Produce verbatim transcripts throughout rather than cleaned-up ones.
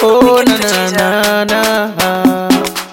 Oh na na na na.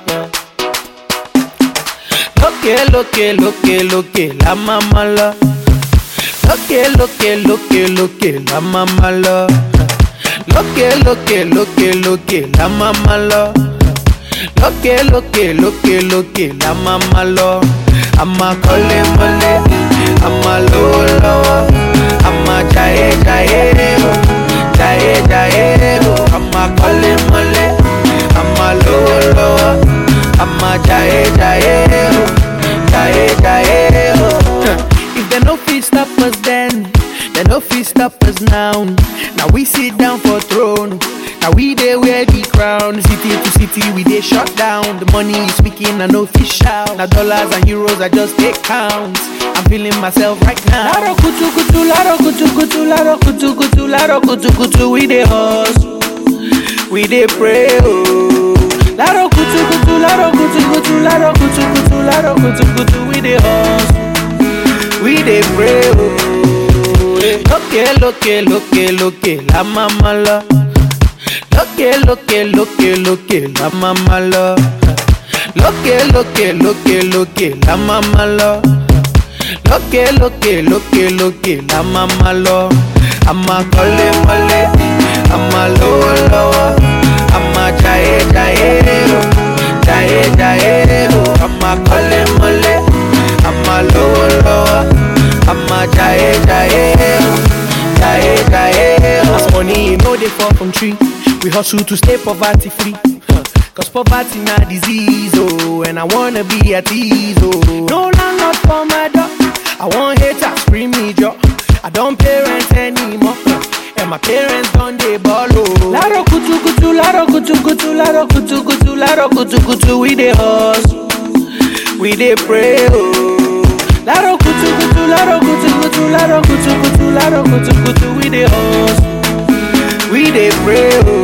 Loke loke loke loke la mama la. Loke loke loke loke la mama la. Loke loke loke loke la mama la. Loke loke loke loke la mama la. I'ma call it mole, I'ma low low, I'ma jaye jaye, jaye jaye. I'ma call it mole, I'ma low low, I'ma jaye jaye, jaye jaye. If they no fit stop us then, they no fit stop us now. Now we sit down for throne. Now we dey wear the crown. City to city we dey shut down. The money is speaking and no fish out. Now dollars and euros I just take count. I'm feeling myself right now. Laro kutu kutu, laro kutu kutu, laro kutu kutu, laro kutu kutu. We dey hustle, we dey pray oh. Laro kutu kutu, laro kutu kutu, laro kutu kutu, laro kutu kutu. We dey hustle, we dey pray oh. Loke loke loke loke la mama la. Loke loke loke loke la mama la. Loke loke loke loke la mama la. Loke loke loke loke la mama la. I'ma call it mole, I'ma low low, I'ma jaye jaye, jaye jaye. I'ma call it mole, I'ma low low, I'ma jaye jaye, jaye jaye. As money you know they fall from tree. We hustle to stay poverty free, huh. Cause poverty not disease, oh. And I wanna be at ease, oh. No landlord for my door, I want haters scream me job. I don't pay rent anymore, huh. And my parents don't they ball, oh. Laro kutu kutu, laro kutu kutu, laro kutu kutu, laro kutu kutu. We dey hustle, we dey pray, oh. Laro kutu kutu, laro kutu kutu, laro kutu kutu, laro kutu kutu. We dey hustle, we dey pray oh.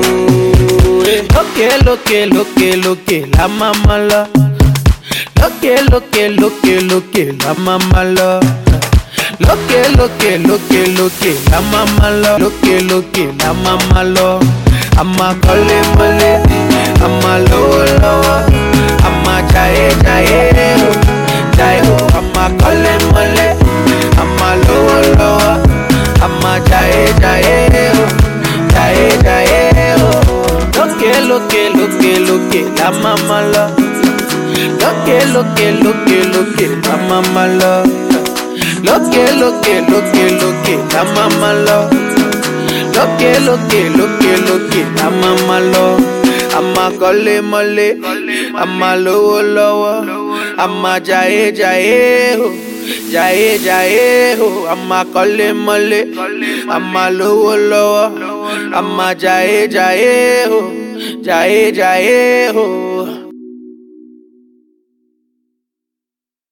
Loke loke loke loke la mama la. Loke loke loke loke la mama la. Loke loke loke loke la mama la. Loke loke la mama la. I'ma call it mole, I'ma low low, I'ma jaye jaye, jaye. I'ma call it mole, I'ma low low, I'ma jaye jaye, jaye jaye. Loke loke loke loke la mama la. Loke loke loke loke la mama la. Loke loke loke loke la mama la. Loke loke loke loke la mama la. I'ma call it mole, I'ma low low, I'ma jaye jaye, jaye jaye. I'ma call it mole, I'ma low low, I'ma jaye jaye, jaye jaye.